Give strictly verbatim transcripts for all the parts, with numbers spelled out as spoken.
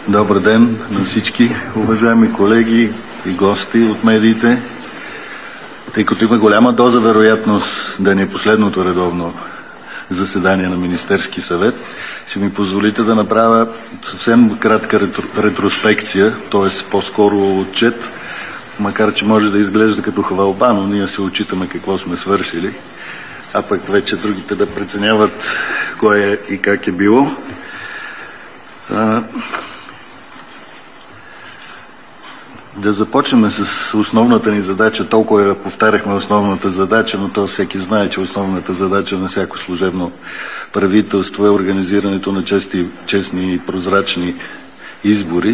Добър ден на всички, уважаеми колеги и гости от медиите. Тъй като има голяма доза вероятност да ни е последното редовно заседание на Министерски съвет, ще ми позволите да направя съвсем кратка ретро, ретроспекция, т.е. по-скоро отчет, макар че може да изглежда като хвалба, но ние се отчитаме какво сме свършили, а пък вече другите да преценяват кое е и как е било. А, да започнем с основната ни задача. Толкова повтаряхме основната задача, но то всеки знае, че основната задача на всяко служебно правителство е организирането на чести, честни и прозрачни избори.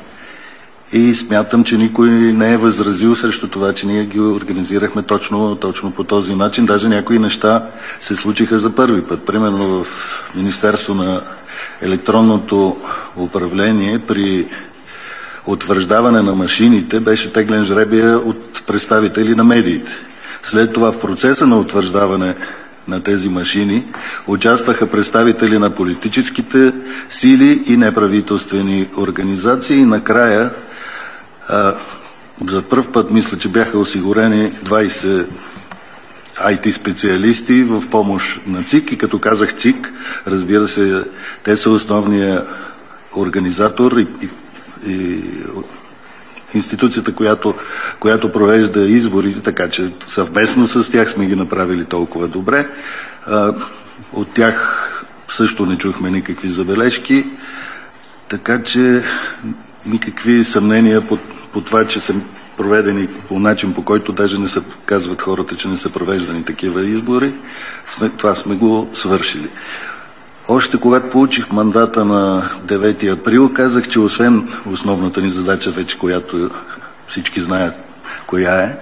И смятам, че никой не е възразил срещу това, че ние ги организирахме точно, точно по този начин. Даже някои неща се случиха за първи път. Примерно в Министерство на електронното управление при утвърждаване на машините беше теглен жребия от представители на медиите. След това в процеса на утвърждаване на тези машини участваха представители на политическите сили и неправителствени организации. И накрая а, за първ път мисля, че бяха осигурени двайсет ай ти специалисти в помощ на ЦИК. И като казах ЦИК, разбира се, те са основния организатор и, и и институцията, която, която провежда изборите, така че съвместно с тях сме ги направили толкова добре. От тях също не чухме никакви забележки, така че никакви съмнения по, по това, че са проведени по начин, по който даже не са, казват хората, че не са провеждани такива избори, сме, това сме го свършили. Още когато получих мандата на девети април, казах, че освен основната ни задача, вече която всички знаят коя е,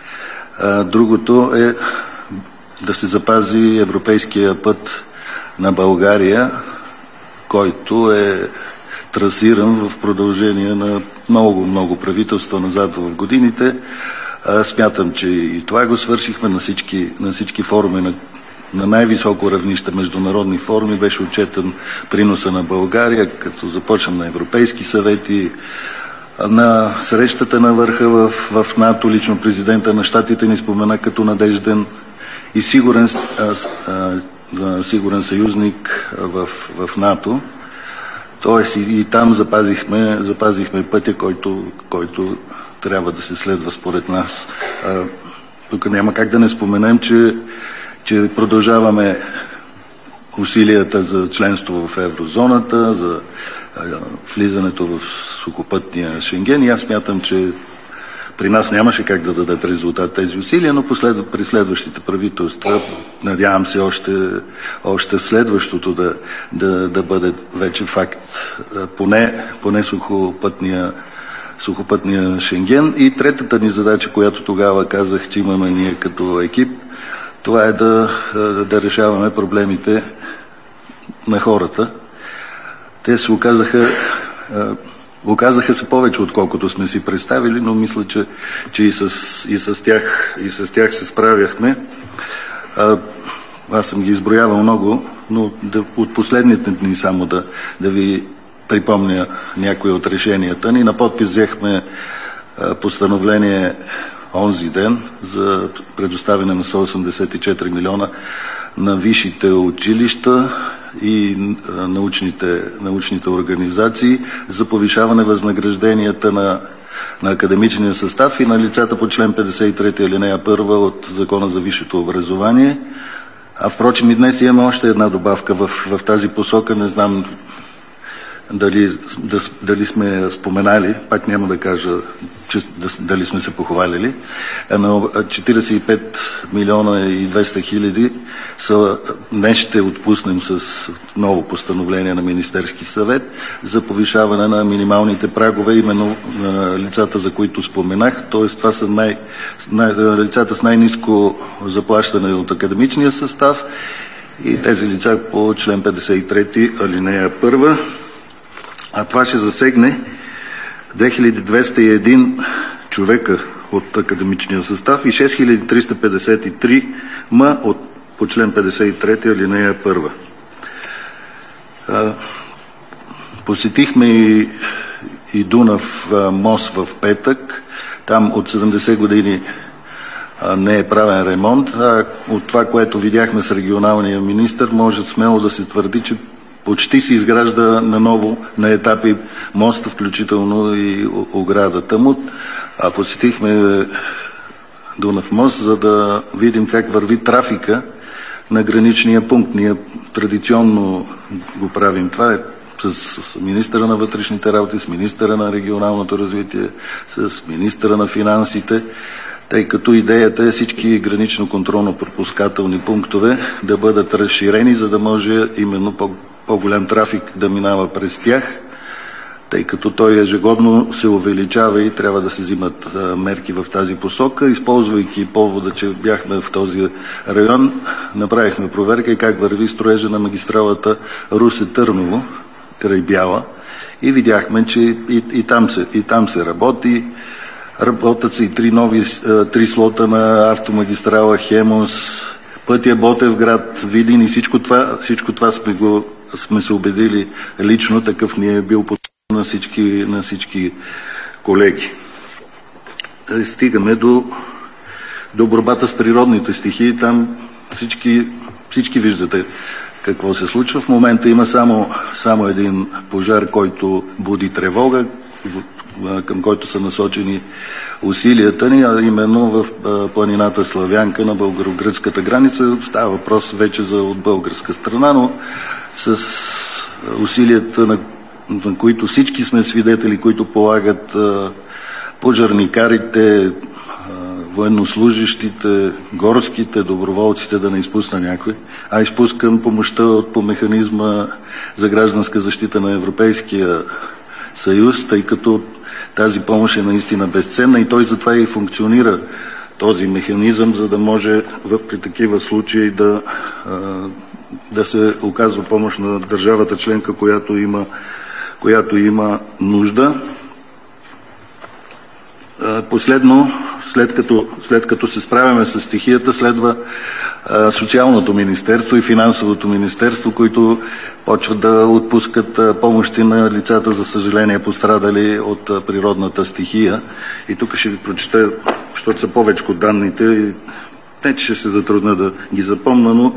другото е да се запази европейския път на България, който е трасиран в продължение на много, много правителства назад в годините. Смятам, че и това го свършихме на всички, на всички форуми на На най-високо равнище международни форуми беше отчетен приноса на България, като започнем на Европейски съвети, на срещата на върха в, в НАТО, лично президента на щатите ни спомена като надежден и сигурен, а, а, сигурен съюзник в, в НАТО. Тоест и, и там запазихме, запазихме пътя, който, който трябва да се следва според нас. А, тук няма как да не споменем, че че продължаваме усилията за членство в еврозоната, за влизането в сухопътния Шенген. И аз смятам, че при нас нямаше как да дадат резултат тези усилия, но послед, при следващите правителства, надявам се още, още следващото да, да, да бъде вече факт, поне, поне сухопътния, сухопътния Шенген. И третата ни задача, която тогава казах, че имаме ние като екип, това е да, да решаваме проблемите на хората. Те се оказаха, оказаха се повече, отколкото сме си представили, но мисля, че, че и, с, и, с тях, и с тях се справяхме. Аз съм ги изброявал много, но да, от последните дни само да, да ви припомня някои от решенията ни. На подпис взехме постановление онзи ден за предоставяне на сто осемдесет и четири милиона на висшите училища и научните, научните организации за повишаване възнагражденията на, на академичния състав и на лицата по член петдесет и трети алинея първа от Закона за висшето образование. А впрочем и днес имаме още една добавка в, в тази посока. Не знам дали, да, дали сме споменали, пак няма да кажа, че, дали сме се похвалили, но четиридесет и пет милиона и двеста хиляди са, днес ще отпуснем с ново постановление на Министерски съвет за повишаване на минималните прагове, именно на лицата, за които споменах, т.е. това са най, най, лицата с най-ниско заплащане от академичния състав и тези лица по член петдесет и трети алинея първа. А това ще засегне две хиляди двеста и един човека от академичния състав и шест хиляди триста петдесет и три ма от, по член петдесет и трети алинея първа. Посетихме и и Дунав мост в Петък. Там от седемдесет години не е правен ремонт. А от това, което видяхме с регионалния министър, може смело да се твърди, че почти се изгражда наново на етапи моста, включително и оградата му. А посетихме Дунав мост, за да видим как върви трафика на граничния пункт. Ние традиционно го правим. Това е с министъра на вътрешните работи, с министъра на регионалното развитие, с министъра на финансите, тъй като идеята е всички гранично-контролно-пропускателни пунктове да бъдат разширени, за да може именно по по-голям трафик да минава през тях, тъй като той ежегодно се увеличава и трябва да се взимат мерки в тази посока. Използвайки повода, че бяхме в този район, направихме проверка и как върви строежа на магистралата Русе-Търново, край Бяла, и видяхме, че и, и, там, се, и там се работи. Работят се и три нови, три слота на автомагистрала Хемус, пътя Ботевград, Видин и всичко това, всичко това сме, го, сме се убедили лично, такъв ни е бил подпис на всички, на всички колеги. Стигаме до, до борбата с природните стихии. Там всички, всички виждате какво се случва. В момента има само, само един пожар, който буди тревога, към който са насочени усилията ни, а именно в планината Славянка на българо-гръцката граница. Става въпрос вече за от българска страна, но с усилията, на, на които всички сме свидетели, които полагат пожарникарите, военнослужащите, горските, доброволците, да не изпусна някой, а изпускам помощта от, по механизма за гражданска защита на Европейския съюз, тъй като тази помощ е наистина безценна и той затова и функционира този механизъм, за да може при такива случаи да, да се оказва помощ на държавата членка, която има, която има нужда. Последно, след като, след като се справяме с стихията, следва а, Социалното министерство и Финансовото министерство, които почват да отпускат а, помощи на лицата, за съжаление, пострадали от а, природната стихия. И тук ще ви прочета, защото са повече от данните, не че ще се затрудна да ги запомня, но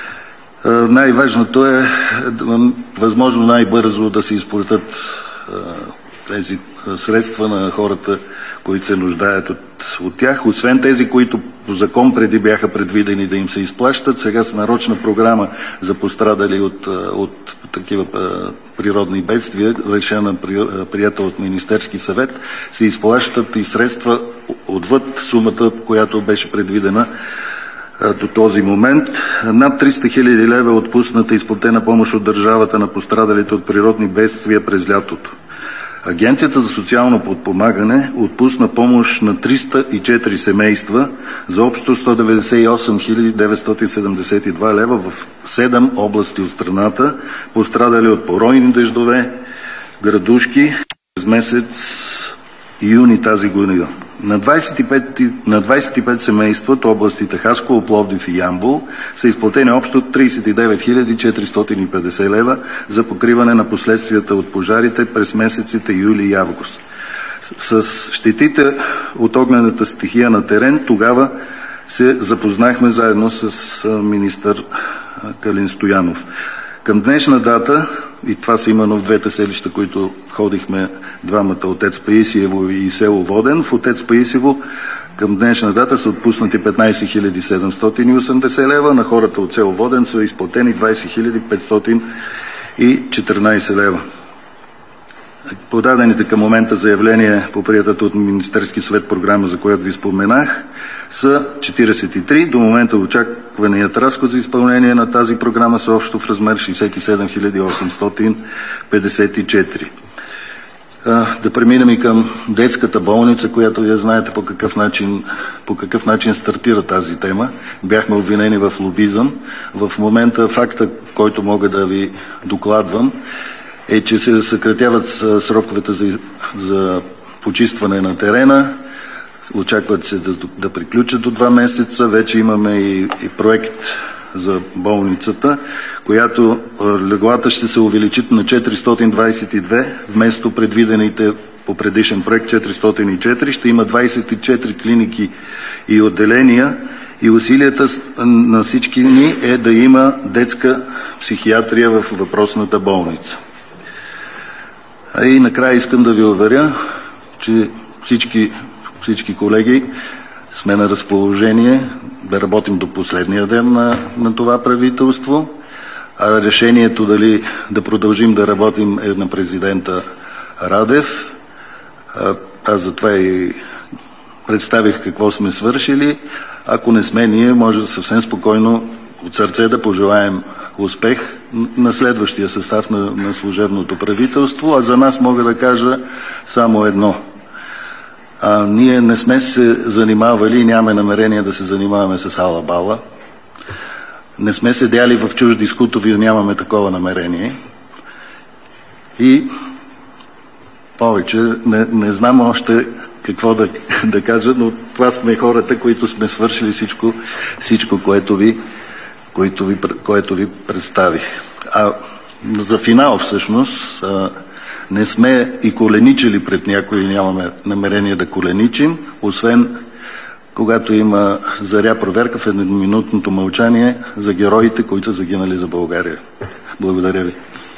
най-важното е възможно най-бързо да се изплатят а, тези средства на хората, които се нуждаят от, от тях. Освен тези, които по закон преди бяха предвидени да им се изплащат, сега с нарочна програма за пострадали от, от такива природни бедствия, решена приятел от Министерски съвет, се изплащат и средства отвъд сумата, която беше предвидена до този момент. Над триста хиляди лева отпусната и изплатена помощ от държавата на пострадалите от природни бедствия през лятото. Агенцията за социално подпомагане отпусна помощ на триста и четири семейства за общо сто деветдесет и осем хиляди деветстотин седемдесет и два лева в седем области от страната, пострадали от поройни дъждове, градушки през месец юни тази година. На двадесет и пет, на двадесет и пет семейства от областите Хасково, Пловдив и Ямбол са изплатени общо тридесет и девет хиляди четиристотин и петдесет лева за покриване на последствията от пожарите през месеците юли и август. С щетите от огнената стихия на терен тогава се запознахме заедно с министър Калин Стоянов. Към днешна дата, и това са именно в двете селища, които ходихме двамата, Отец Паисиево и село Воден, в Отец Паисиево към днешна дата са отпуснати петнадесет хиляди седемстотин и осемдесет лева, на хората от село Воден са изплатени двадесет хиляди петстотин и четиринадесет лева. Подадените към момента заявления по приетата от Министерски съвет програма, за която ви споменах, са четиридесет и три. До момента очакваният разход за изпълнение на тази програма са общо в размер шестдесет и седем хиляди осемстотин петдесет и четири. Да преминем и към детската болница, която вие знаете по какъв начин, по какъв начин стартира тази тема. Бяхме обвинени в лобизъм. В момента факта, който мога да ви докладвам, е, че се съкратяват сроковете за, за почистване на терена. Очакват се да, да приключат до два месеца. Вече имаме и, и проект за болницата, която леглата ще се увеличат на четиристотин двадесет и две, вместо предвидените по предишен проект четиристотин и четири. Ще има двадесет и четири клиники и отделения и усилията на всички ни е да има детска психиатрия в въпросната болница. А и накрая искам да ви уверя, че всички, всички колеги сме на разположение да работим до последния ден на, на това правителство, а решението дали да продължим да работим е на президента Радев. Аз затова и представих какво сме свършили. Ако не сме ние, може да съвсем спокойно от сърце да пожелаем успех на следващия състав на, на служебното правителство, а за нас мога да кажа само едно. А, ние не сме се занимавали и нямаме намерение да се занимаваме с ала-бала. Не сме седяли в чужди скутови, нямаме такова намерение. И повече не, не знам още какво да, да кажа, но това сме хората, които сме свършили всичко, всичко което, ви, което, ви, което ви представих. А за финал всъщност а, не сме и коленичили пред някой, нямаме намерение да коленичим, освен когато има заря проверка в едноминутното мълчание за героите, които са загинали за България. Благодаря ви.